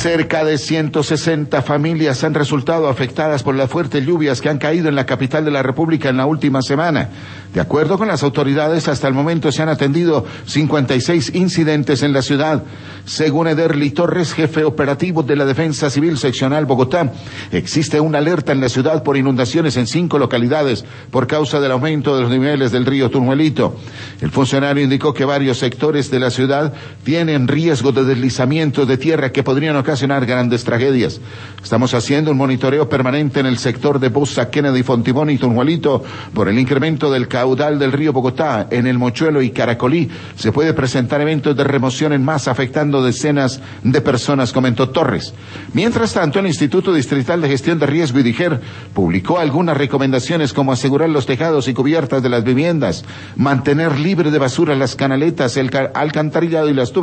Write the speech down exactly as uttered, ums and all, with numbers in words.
Cerca de ciento sesenta familias han resultado afectadas por las fuertes lluvias que han caído en la capital de la República en la última semana. De acuerdo con las autoridades, hasta el momento se han atendido cincuenta y seis incidentes en la ciudad. Según Ederly Torres, jefe operativo de la Defensa Civil Seccional Bogotá, existe una alerta en la ciudad por inundaciones en cinco localidades por causa del aumento de los niveles del río Turmuelito. El funcionario indicó que varios sectores de la ciudad tienen riesgo de deslizamientos de tierra que podrían ocasionar grandes tragedias. Estamos haciendo un monitoreo permanente en el sector de Bosa, Kennedy, Fontibón y Turmuelito por el incremento del caudal del río Bogotá. En el Mochuelo y Caracolí se puede presentar eventos de remoción en masa afectando decenas de personas, comentó Torres. Mientras tanto, el Instituto Distrital de Gestión de Riesgo, IDIGER, publicó algunas recomendaciones como asegurar los tejados y cubiertas de las viviendas, mantener libre de basura las canaletas, el alcantarillado y las tuberías